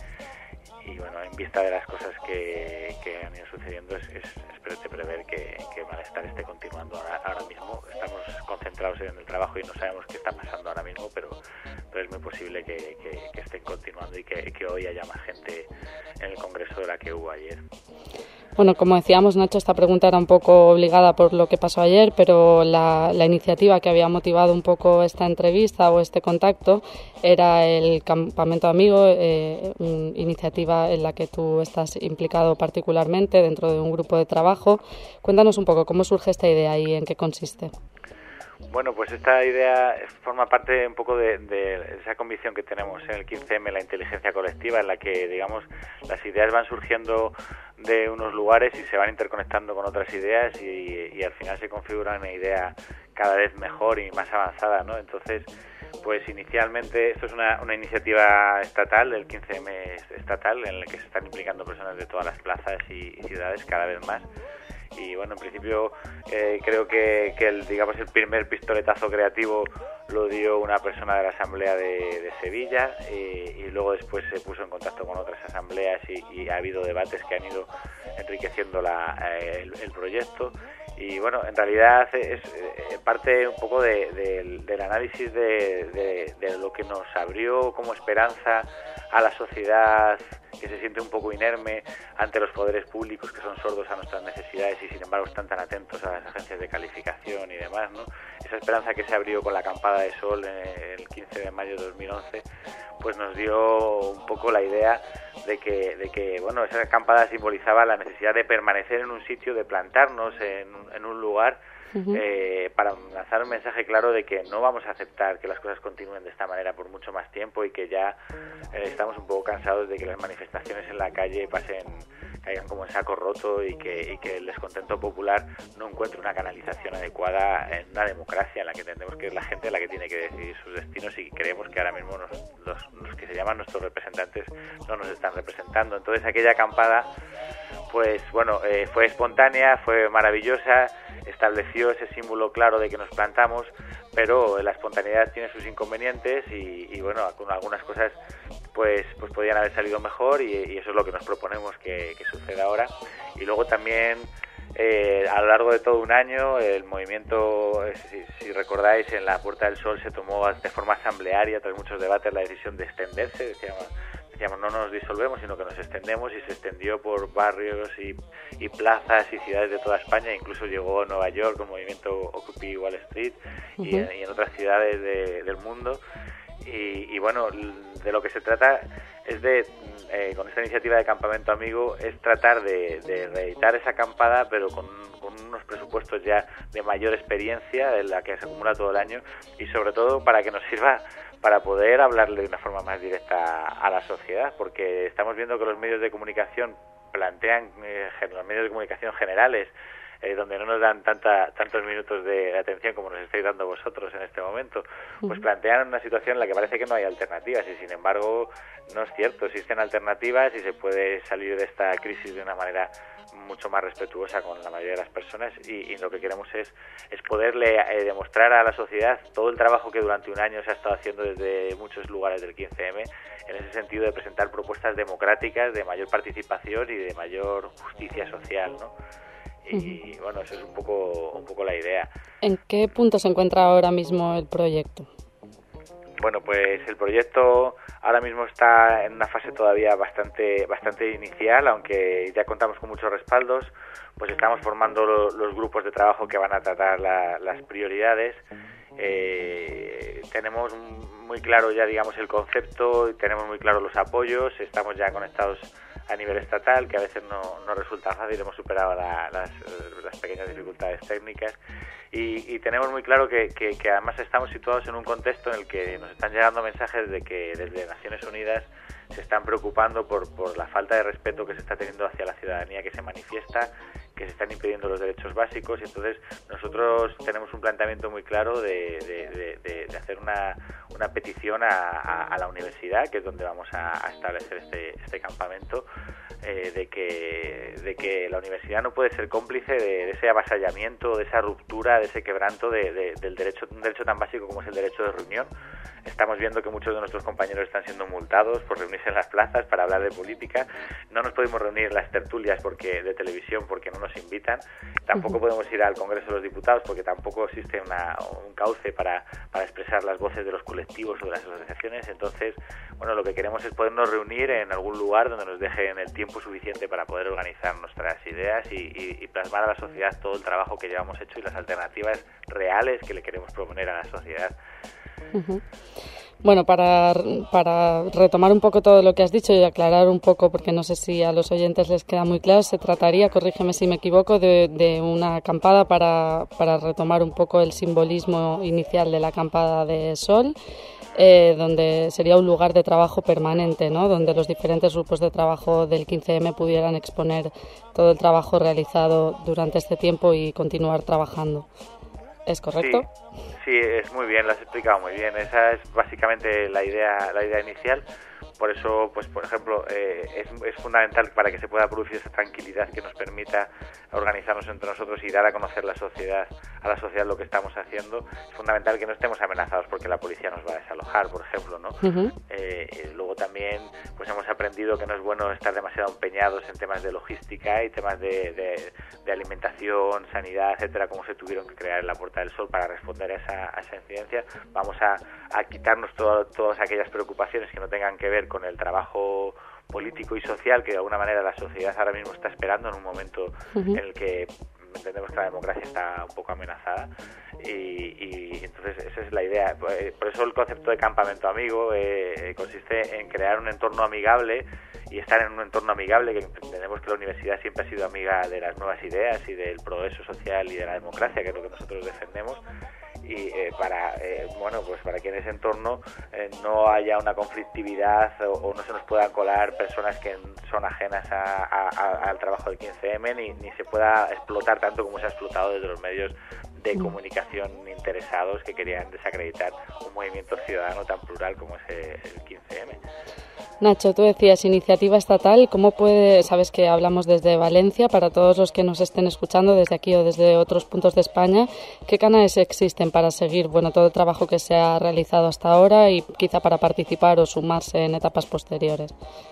Y bueno, en vista de las cosas que, que han ido sucediendo, es, es, es de prever que, que el malestar esté continuando ahora, ahora mismo. Estamos concentrados en el trabajo y no sabemos qué está pasando ahora mismo, pero, pero es muy posible que, que, que estén continuando y que, que hoy haya más gente en el Congreso de la que hubo ayer. Bueno, como decíamos, Nacho, esta pregunta era un poco obligada por lo que pasó ayer, pero la, la iniciativa que había motivado un poco esta entrevista o este contacto era el Campamento Amigo, eh, una iniciativa en la que tú estás implicado particularmente dentro de un grupo de trabajo. Cuéntanos un poco cómo surge esta idea y en qué consiste. Bueno, pues esta idea forma parte un poco de, de esa convicción que tenemos en el quince eme, la inteligencia colectiva, en la que, digamos, las ideas van surgiendo de unos lugares y se van interconectando con otras ideas y, y al final se configura una idea cada vez mejor y más avanzada, ¿no? Entonces, pues inicialmente esto es una, una iniciativa estatal, del quince eme estatal, en la que se están implicando personas de todas las plazas y, y ciudades cada vez más. Y bueno, en principio eh, creo que, que el, digamos, el primer pistoletazo creativo lo dio una persona de la Asamblea de, de Sevilla eh, y luego después se puso en contacto con otras asambleas y, y ha habido debates que han ido enriqueciendo la, eh, el, el proyecto. Y bueno, en realidad es eh, parte un poco de, de, del análisis de, de, de lo que nos abrió como esperanza a la sociedad que se siente un poco inerme ante los poderes públicos que son sordos a nuestras necesidades y sin embargo están tan atentos a las agencias de calificación y demás, ¿no? Esa esperanza que se abrió con la acampada de sol el quince de mayo de dos mil once pues nos dio un poco la idea de que, de que bueno, esa acampada simbolizaba la necesidad de permanecer en un sitio, de plantarnos en, en un lugar uh-huh. eh, para lanzar un mensaje claro de que no vamos a aceptar que las cosas continúen de esta manera por mucho más tiempo y que ya eh, estamos un poco cansados de que las manifestaciones en la calle pasen, caigan como en saco roto y que, y que el descontento popular no encuentre una canalización adecuada en una democracia en la que entendemos que es la gente la que tiene que decidir sus destinos y creemos que ahora mismo nos, los, los que se llaman nuestros representantes no nos están representando. Entonces aquella acampada pues bueno, eh, fue espontánea, fue maravillosa, estableció ese símbolo claro de que nos plantamos, pero la espontaneidad tiene sus inconvenientes y, y bueno, con algunas cosas pues pues podían haber salido mejor y, y eso es lo que nos proponemos que, que suceda ahora. Y luego también eh, a lo largo de todo un año el movimiento, si, si recordáis, en la Puerta del Sol se tomó de forma asamblearia tras muchos debates la decisión de extenderse, decíamos, decíamos no nos disolvemos sino que nos extendemos, y se extendió por barrios y, y plazas y ciudades de toda España, incluso llegó a Nueva York con el movimiento Occupy Wall Street uh-huh. y, en, y en otras ciudades de, del mundo. Y, y bueno, de lo que se trata es de, eh, con esta iniciativa de Campamento Amigo, es tratar de, de reeditar esa acampada, pero con, con unos presupuestos ya de mayor experiencia, de la que se acumula todo el año, y sobre todo para que nos sirva para poder hablarle de una forma más directa a la sociedad, porque estamos viendo que los medios de comunicación plantean, eh, los medios de comunicación generales, Eh, donde no nos dan tanta, tantos minutos de atención como nos estáis dando vosotros en este momento, pues plantean una situación en la que parece que no hay alternativas y sin embargo no es cierto, existen alternativas y se puede salir de esta crisis de una manera mucho más respetuosa con la mayoría de las personas y, y lo que queremos es, es poderle eh, demostrar a la sociedad todo el trabajo que durante un año se ha estado haciendo desde muchos lugares del quince eme en ese sentido de presentar propuestas democráticas de mayor participación y de mayor justicia social, ¿no? Y bueno, eso es un poco un poco la idea. ¿En qué punto se encuentra ahora mismo el proyecto? Bueno, pues el proyecto ahora mismo está en una fase todavía bastante bastante inicial, aunque ya contamos con muchos respaldos, pues estamos formando lo, los grupos de trabajo que van a tratar la, las prioridades. Eh, tenemos muy claro ya, digamos, el concepto, tenemos muy claro los apoyos, estamos ya conectados a nivel estatal, que a veces no, no resulta fácil, hemos superado la, las, las pequeñas dificultades técnicas y, y tenemos muy claro que, que, que además estamos situados en un contexto en el que nos están llegando mensajes de que desde Naciones Unidas se están preocupando por, por la falta de respeto que se está teniendo hacia la ciudadanía que se manifiesta, que se están impidiendo los derechos básicos, y entonces nosotros tenemos un planteamiento muy claro de, de, de, de hacer una, una petición a, a, a la universidad, que es donde vamos a, a establecer este, este campamento, eh, de que de que la universidad no puede ser cómplice de, de ese avasallamiento, de esa ruptura, de ese quebranto de, de, del derecho, un derecho tan básico como es el derecho de reunión. Estamos viendo que muchos de nuestros compañeros están siendo multados por reunirse en las plazas para hablar de política. No nos podemos reunir en las tertulias porque de televisión porque no nos invitan. Tampoco podemos ir al Congreso de los Diputados porque tampoco existe una, un cauce para, para expresar las voces de los colectivos o de las asociaciones. Entonces, bueno, lo que queremos es podernos reunir en algún lugar donde nos dejen el tiempo suficiente para poder organizar nuestras ideas y, y, y plasmar a la sociedad todo el trabajo que llevamos hecho y las alternativas reales que le queremos proponer a la sociedad. Uh-huh. Bueno, para, para retomar un poco todo lo que has dicho y aclarar un poco, porque no sé si a los oyentes les queda muy claro, se trataría, corrígeme si me equivoco, de, de una acampada para, para retomar un poco el simbolismo inicial de la acampada de sol, eh, donde sería un lugar de trabajo permanente, ¿no? Donde los diferentes grupos de trabajo del quince eme pudieran exponer todo el trabajo realizado durante este tiempo y continuar trabajando. ¿Es correcto? Sí, sí, es muy bien, lo has explicado muy bien. Esa es básicamente la idea, la idea inicial. por eso, pues por ejemplo, eh, es, es fundamental para que se pueda producir esa tranquilidad que nos permita organizarnos entre nosotros y dar a conocer la sociedad, a la sociedad lo que estamos haciendo. Es fundamental que no estemos amenazados porque la policía nos va a desalojar, por ejemplo, ¿no? Uh-huh. Eh, luego también, pues hemos aprendido que no es bueno estar demasiado empeñados en temas de logística y temas de, de, de alimentación, sanidad, etcétera, como se tuvieron que crear en la Puerta del Sol para responder a esa, a esa incidencia. Vamos a, a quitarnos todo, todas aquellas preocupaciones que no tengan que ver con el trabajo político y social que de alguna manera la sociedad ahora mismo está esperando en un momento uh-huh. en el que entendemos que la democracia está un poco amenazada y, y entonces esa es la idea. Por eso el concepto de campamento amigo eh, consiste en crear un entorno amigable y estar en un entorno amigable, que entendemos que la universidad siempre ha sido amiga de las nuevas ideas y del progreso social y de la democracia, que es lo que nosotros defendemos. Y eh, para eh, bueno pues para que en ese entorno eh, no haya una conflictividad o, o no se nos puedan colar personas que son ajenas a, a, a, al trabajo del quince eme ni, ni se pueda explotar tanto como se ha explotado desde los medios de comunicación interesados que querían desacreditar un movimiento ciudadano tan plural como es el quince eme. Nacho, tú decías iniciativa estatal, ¿cómo puede, sabes que hablamos desde Valencia, para todos los que nos estén escuchando desde aquí o desde otros puntos de España, qué canales existen para seguir, bueno, todo el trabajo que se ha realizado hasta ahora y quizá para participar o sumarse en etapas posteriores?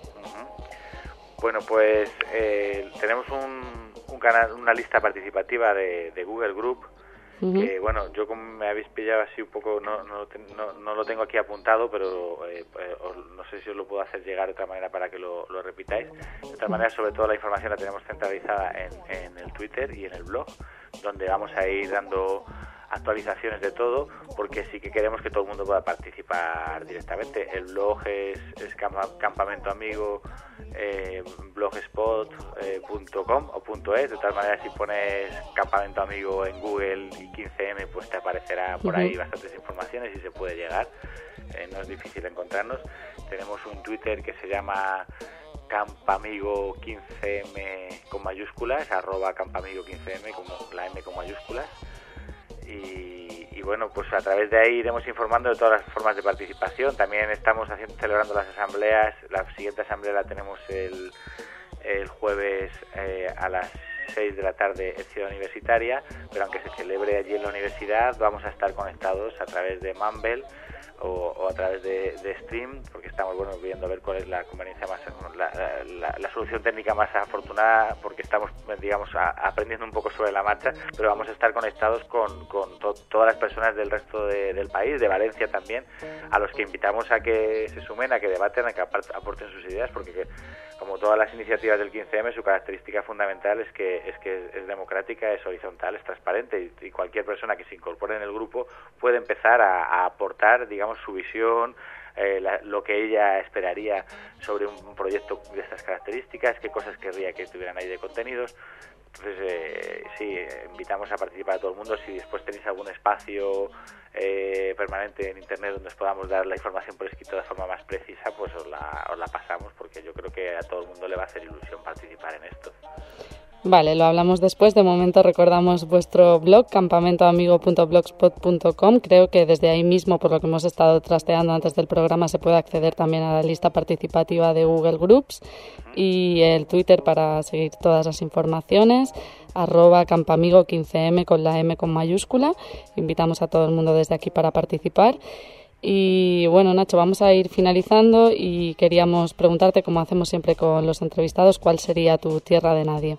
Uh-huh. Bueno, pues eh, tenemos un, un canal, una lista participativa de, de Google Group. Uh-huh. Que bueno, yo como me habéis pillado así un poco, no no, no, no lo tengo aquí apuntado, pero eh, eh, no sé si os lo puedo hacer llegar de otra manera para que lo, lo repitáis. De otra manera, sobre todo la información la tenemos centralizada en, en el Twitter y en el blog, donde vamos a ir dando actualizaciones de todo, porque sí que queremos que todo el mundo pueda participar directamente. El blog es, es Campamento Amigo, eh, blogspot punto com o punto es. De tal manera, si pones Campamento Amigo en Google y quince eme, pues te aparecerá por ahí bastantes informaciones y se puede llegar. Eh, no es difícil encontrarnos. Tenemos un Twitter que se llama Campamigo quince eme con mayúsculas, arroba Campamigo quince eme, como la M con mayúsculas. Y, y bueno, pues a través de ahí iremos informando de todas las formas de participación. También estamos haciendo, celebrando las asambleas. La siguiente asamblea la tenemos el, el jueves eh, a las seis de la tarde en Ciudad Universitaria, pero aunque se celebre allí en la universidad, vamos a estar conectados a través de Mumble o, o a través de, de Stream, porque estamos bueno viendo a ver cuál es la conveniencia más, la, la, la solución técnica más afortunada, porque estamos digamos a, aprendiendo un poco sobre la marcha, pero vamos a estar conectados con, con to, todas las personas del resto de, del país, de Valencia también, a los que invitamos a que se sumen, a que debaten, a que aporten sus ideas, porque que, como todas las iniciativas del quince eme, su característica fundamental es que es que es democrática, es horizontal, es transparente y, y cualquier persona que se incorpore en el grupo puede empezar a, a aportar, digamos, su visión, eh, la, lo que ella esperaría sobre un, un proyecto de estas características, qué cosas querría que tuvieran ahí de contenidos. Entonces, eh, sí, invitamos a participar a todo el mundo. Si después tenéis algún espacio eh, permanente en Internet donde os podamos dar la información por escrito de forma más precisa, pues os la, os la pasamos, porque yo creo que a todo el mundo le va a hacer ilusión participar en esto. Vale, lo hablamos después. De momento recordamos vuestro blog, campamentoamigo punto blogspot punto com. Creo que desde ahí mismo, por lo que hemos estado trasteando antes del programa, se puede acceder también a la lista participativa de Google Groups y el Twitter para seguir todas las informaciones, arroba campamigo quince eme con la M con mayúscula. Invitamos a todo el mundo desde aquí para participar. Y bueno, Nacho, vamos a ir finalizando y queríamos preguntarte, como hacemos siempre con los entrevistados, ¿cuál sería tu tierra de nadie?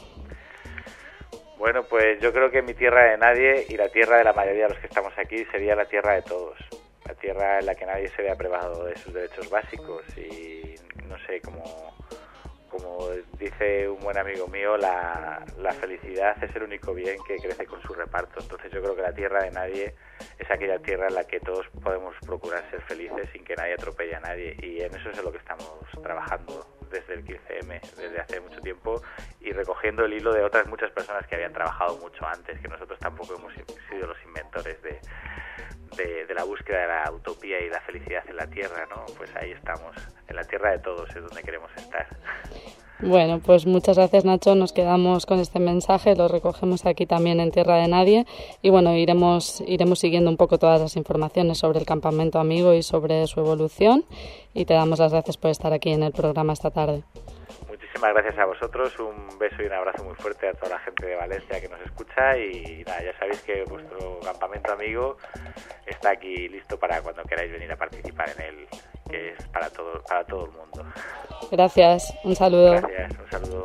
Bueno, pues yo creo que mi tierra de nadie y la tierra de la mayoría de los que estamos aquí sería la tierra de todos. La tierra en la que nadie se vea privado de sus derechos básicos y, no sé, como, como dice un buen amigo mío, la, la felicidad es el único bien que crece con su reparto. Entonces yo creo que la tierra de nadie es aquella tierra en la que todos podemos procurar ser felices sin que nadie atropelle a nadie, y en eso es en lo que estamos trabajando desde el quince eme, desde hace mucho tiempo, y recogiendo el hilo de otras muchas personas que habían trabajado mucho antes, que nosotros tampoco hemos sido los inventores de, de, de la búsqueda de la utopía y la felicidad en la tierra, ¿no? Pues ahí estamos, en la tierra de todos es donde queremos estar. Bueno, pues muchas gracias, Nacho. Nos quedamos con este mensaje, lo recogemos aquí también en Tierra de Nadie y bueno, iremos iremos siguiendo un poco todas las informaciones sobre el Campamento Amigo y sobre su evolución y te damos las gracias por estar aquí en el programa esta tarde. Muchísimas gracias a vosotros, un beso y un abrazo muy fuerte a toda la gente de Valencia que nos escucha y nada, ya sabéis que vuestro Campamento Amigo está aquí listo para cuando queráis venir a participar en él, que es para todo, para todo el mundo. Gracias, un saludo. Gracias, un saludo.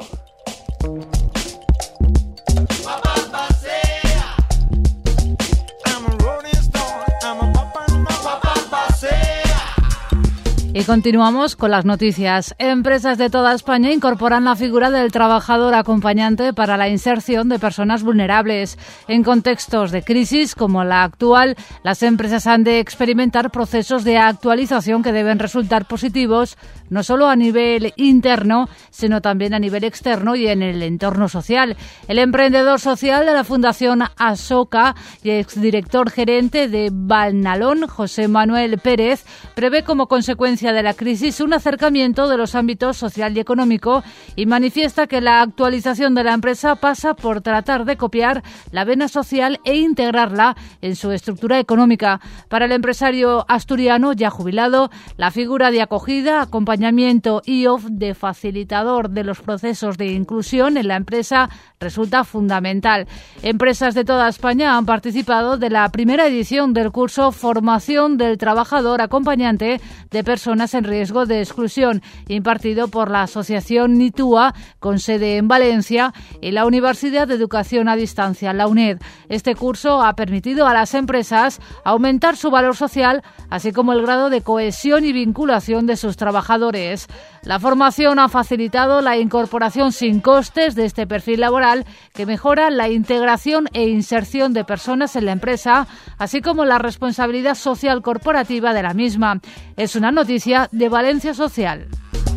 Y continuamos con las noticias. Empresas de toda España incorporan la figura del trabajador acompañante para la inserción de personas vulnerables. En contextos de crisis como la actual, las empresas han de experimentar procesos de actualización que deben resultar positivos, no solo a nivel interno, sino también a nivel externo y en el entorno social. El emprendedor social de la Fundación Asoka y exdirector gerente de Valnalón, José Manuel Pérez, prevé como consecuencia de la crisis un acercamiento de los ámbitos social y económico y manifiesta que la actualización de la empresa pasa por tratar de copiar la vena social e integrarla en su estructura económica. Para el empresario asturiano ya jubilado, la figura de acogida, acompañamiento y o de facilitador de los procesos de inclusión en la empresa resulta fundamental. Empresas de toda España han participado de la primera edición del curso Formación del Trabajador Acompañante de Personas en Riesgo de Exclusión, impartido por la Asociación NITUA, con sede en Valencia, y la Universidad de Educación a Distancia, la UNED. Este curso ha permitido a las empresas aumentar su valor social, así como el grado de cohesión y vinculación de sus trabajadores. La formación ha facilitado la incorporación sin costes de este perfil laboral que mejora la integración e inserción de personas en la empresa, así como la responsabilidad social corporativa de la misma. Es una noticia de Valencia Social.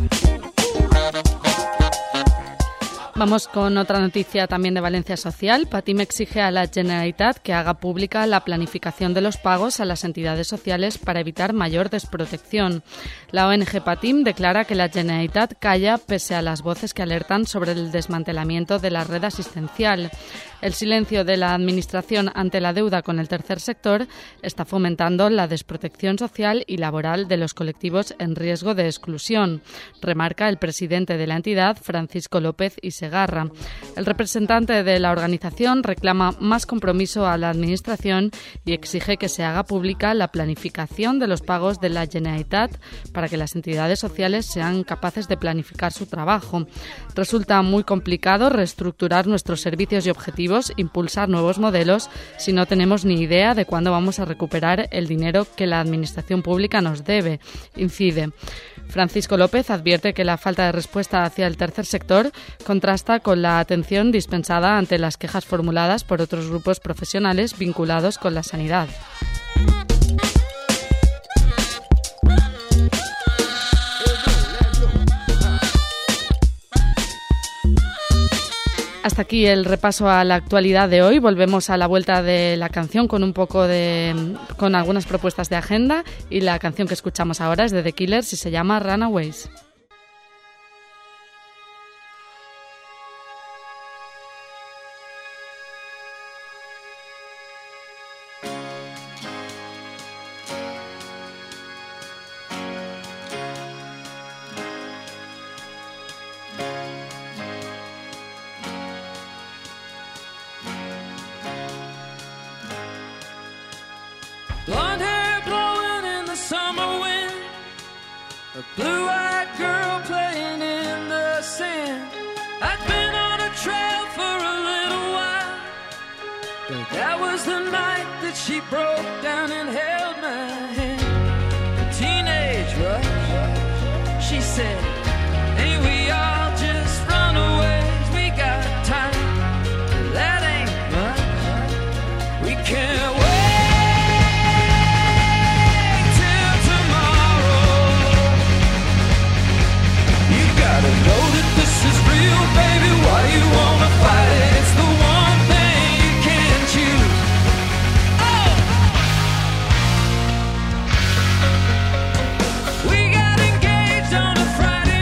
Vamos con otra noticia también de Valencia Social. Patim exige a la Generalitat que haga pública la planificación de los pagos a las entidades sociales para evitar mayor desprotección. La O N G Patim declara que la Generalitat calla pese a las voces que alertan sobre el desmantelamiento de la red asistencial. El silencio de la Administración ante la deuda con el tercer sector está fomentando la desprotección social y laboral de los colectivos en riesgo de exclusión, remarca el presidente de la entidad, Francisco López y Segarra. El representante de la organización reclama más compromiso a la Administración y exige que se haga pública la planificación de los pagos de la Generalitat para que las entidades sociales sean capaces de planificar su trabajo. Resulta muy complicado reestructurar nuestros servicios y objetivos, impulsar nuevos modelos, si no tenemos ni idea de cuándo vamos a recuperar el dinero que la Administración pública nos debe, incide. Francisco López advierte que la falta de respuesta hacia el tercer sector contrasta con la atención dispensada ante las quejas formuladas por otros grupos profesionales vinculados con la sanidad. Hasta aquí el repaso a la actualidad de hoy. Volvemos a la vuelta de la canción con un poco de, con algunas propuestas de agenda, y la canción que escuchamos ahora es de The Killers y se llama Runaways. Blonde hair blowing in the summer wind, a blue-eyed girl playing in the sand. I'd been on a trail for a little while, but that was the night that she broke down and held my hand. A teenage rush, she said, ain't we all just runaways? We got time, that ain't much, we can't wait. Know that this is real, baby, why you wanna fight it? It's the one thing you can't choose. Oh! We got engaged on a Friday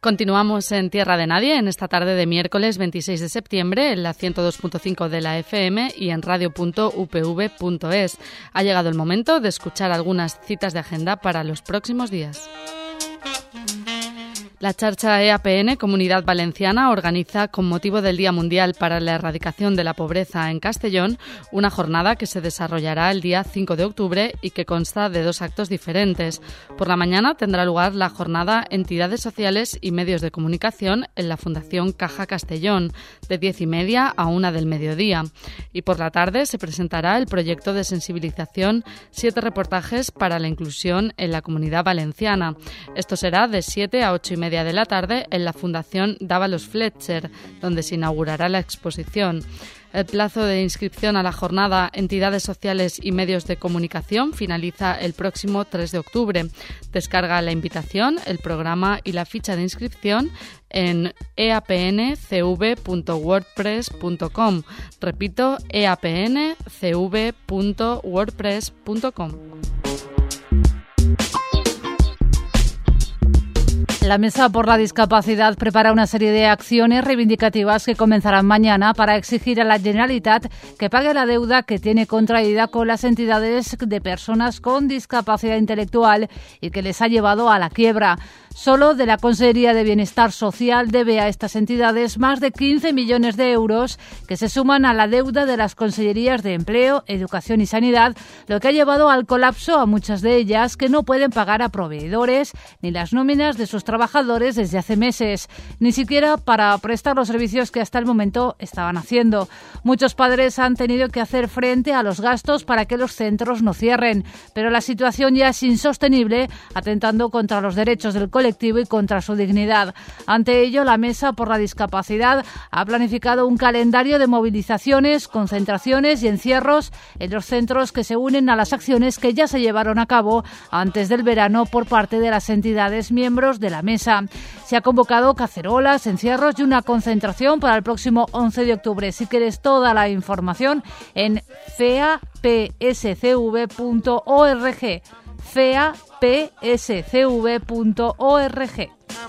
Continuamos en Tierra de Nadie en esta tarde de miércoles veintiséis de septiembre en la ciento dos punto cinco de la F M y en radio punto u p v punto es. Ha llegado el momento de escuchar algunas citas de agenda para los próximos días. La Xarxa E A P N Comunidad Valenciana organiza, con motivo del Día Mundial para la Erradicación de la Pobreza en Castellón, una jornada que se desarrollará el día cinco de octubre y que consta de dos actos diferentes. Por la mañana tendrá lugar la jornada Entidades Sociales y Medios de Comunicación en la Fundación Caja Castellón, de diez y media a una del mediodía. Y por la tarde se presentará el proyecto de sensibilización Siete reportajes para la inclusión en la Comunidad Valenciana. Esto será de siete a ocho y media de la tarde en la Fundación Dávalos Fletcher, donde se inaugurará la exposición. El plazo de inscripción a la jornada Entidades Sociales y Medios de Comunicación finaliza el próximo tres de octubre. Descarga la invitación, el programa y la ficha de inscripción en e a p n c v punto wordpress punto com. Repito, e a p n c v punto wordpress punto com. La Mesa por la Discapacidad prepara una serie de acciones reivindicativas que comenzarán mañana para exigir a la Generalitat que pague la deuda que tiene contraída con las entidades de personas con discapacidad intelectual y que les ha llevado a la quiebra. Solo de la Consejería de Bienestar Social debe a estas entidades más de quince millones de euros que se suman a la deuda de las Consellerías de Empleo, Educación y Sanidad, lo que ha llevado al colapso a muchas de ellas que no pueden pagar a proveedores ni las nóminas de sus trabajadores desde hace meses, ni siquiera para prestar los servicios que hasta el momento estaban haciendo. Muchos padres han tenido que hacer frente a los gastos para que los centros no cierren, pero la situación ya es insostenible, atentando contra los derechos del colectivo y contra su dignidad. Ante ello, la Mesa por la Discapacidad ha planificado un calendario de movilizaciones, concentraciones y encierros en los centros que se unen a las acciones que ya se llevaron a cabo antes del verano por parte de las entidades miembros de la Mesa. Se ha convocado cacerolas, encierros y una concentración para el próximo once de octubre. Si quieres toda la información en f a p s c v punto org. f a p s c v punto org.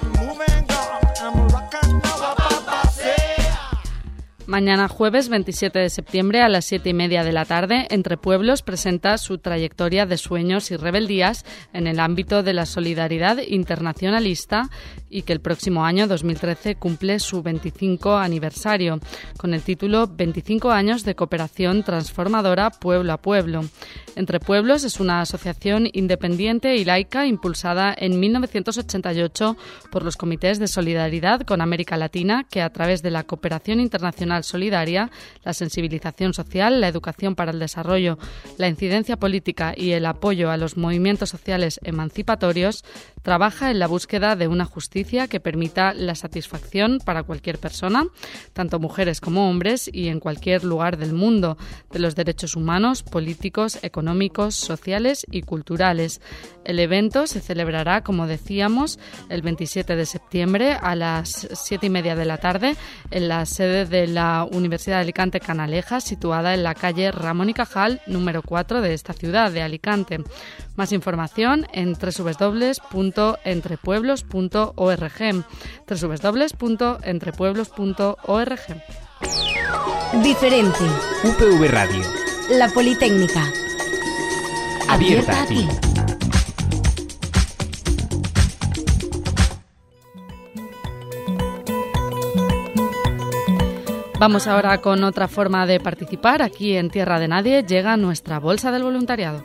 Mañana jueves veintisiete de septiembre a las siete y media de la tarde, Entre Pueblos presenta su trayectoria de sueños y rebeldías en el ámbito de la solidaridad internacionalista y que el próximo año, dos mil trece, cumple su veinticinco aniversario, con el título veinticinco años de cooperación transformadora pueblo a pueblo. Entre Pueblos es una asociación independiente y laica impulsada en mil novecientos ochenta y ocho por los comités de solidaridad con América Latina que, a través de la cooperación internacional solidaria, la sensibilización social, la educación para el desarrollo, la incidencia política y el apoyo a los movimientos sociales emancipatorios, trabaja en la búsqueda de una justicia que permita la satisfacción para cualquier persona, tanto mujeres como hombres y en cualquier lugar del mundo, de los derechos humanos, políticos, económicos, sociales y culturales. El evento se celebrará, como decíamos, el veintisiete de septiembre a las siete y media de la tarde en la sede de la Universidad de Alicante Canalejas, situada en la calle Ramón y Cajal, número cuatro de esta ciudad de Alicante. Más información en doble u doble u doble u punto entrepueblos punto org. doble u doble u doble u punto entrepueblos punto org. Diferente. U P V Radio. La Politécnica. Abierta a ti. Vamos ahora con otra forma de participar. Aquí en Tierra de Nadie llega nuestra bolsa del voluntariado.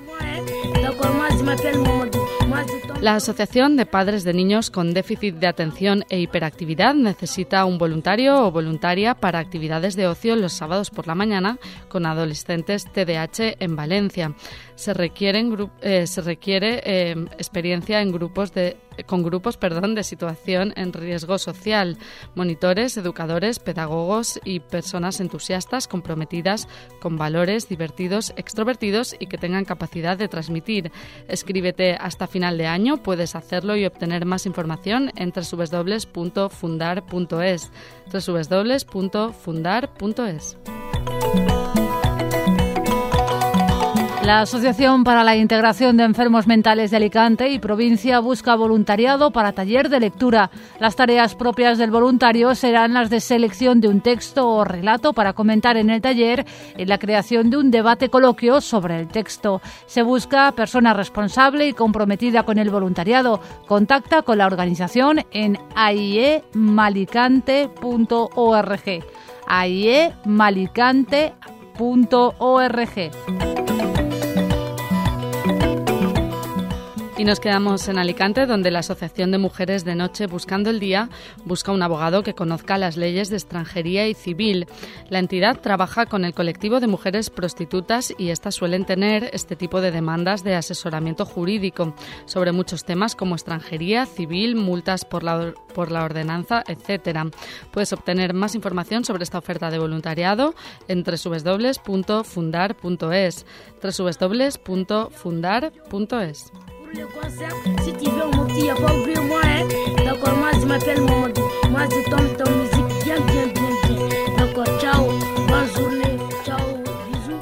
La Asociación de Padres de Niños con Déficit de Atención e Hiperactividad necesita un voluntario o voluntaria para actividades de ocio los sábados por la mañana con adolescentes T D A H en Valencia. Se, requieren, eh, se requiere eh, experiencia en grupos de, con grupos perdón, de situación en riesgo social, monitores, educadores, pedagogos y personas entusiastas comprometidas con valores divertidos, extrovertidos y que tengan capacidad de transmitir. Escríbete hasta final de año, puedes hacerlo y obtener más información en doble u doble u doble u punto fundar punto es. doble u doble u doble u punto fundar punto es. La Asociación para la Integración de Enfermos Mentales de Alicante y provincia busca voluntariado para taller de lectura. Las tareas propias del voluntario serán las de selección de un texto o relato para comentar en el taller y la creación de un debate coloquio sobre el texto. Se busca persona responsable y comprometida con el voluntariado. Contacta con la organización en aiemalicante punto org. aiemalicante punto org. Y nos quedamos en Alicante, donde la Asociación de Mujeres de Noche Buscando el Día busca un abogado que conozca las leyes de extranjería y civil. La entidad trabaja con el colectivo de mujeres prostitutas y estas suelen tener este tipo de demandas de asesoramiento jurídico sobre muchos temas como extranjería, civil, multas por la, por la ordenanza, etcétera. Puedes obtener más información sobre esta oferta de voluntariado en doble u doble u doble u punto fundar punto es, doble u doble u doble u punto fundar punto es. Le concept, si tu veux mon petit, y'a pas oublié moi, hein. D'accord, moi je m'appelle Momodi. Moi je tombe ton musique bien, bien, bien, bien. D'accord, ciao, bonne journée, ciao, bisous.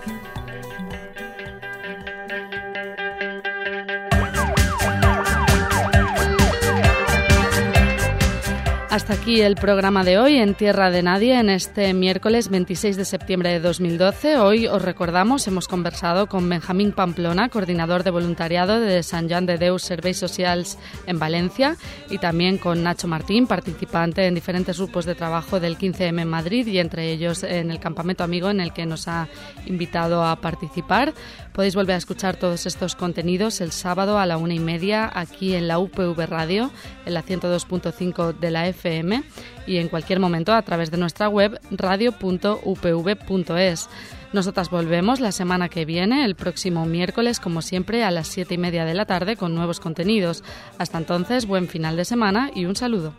Hasta aquí el programa de hoy en Tierra de Nadie en este miércoles veintiséis de septiembre de dos mil doce. Hoy os recordamos, hemos conversado con Benjamín Pamplona, coordinador de voluntariado de Sant Joan de Déu Serveis Socials en Valencia, y también con Nacho Martín, participante en diferentes grupos de trabajo del quince eme en Madrid y entre ellos en el Campamento Amigo en el que nos ha invitado a participar. Podéis volver a escuchar todos estos contenidos el sábado a la una y media aquí en la U P V Radio, en la ciento dos punto cinco de la F M y en cualquier momento a través de nuestra web radio punto u p v punto es. Nosotras volvemos la semana que viene, el próximo miércoles, como siempre, a las siete y media de la tarde con nuevos contenidos. Hasta entonces, buen final de semana y un saludo.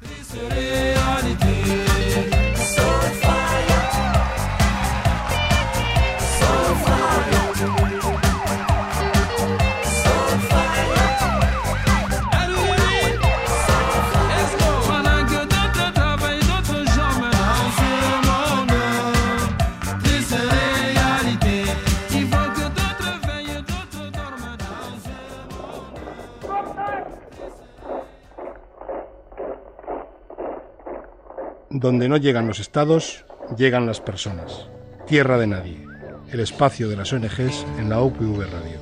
Donde no llegan los estados, llegan las personas. Tierra de Nadie, el espacio de las O N Ges en la U P V Radio.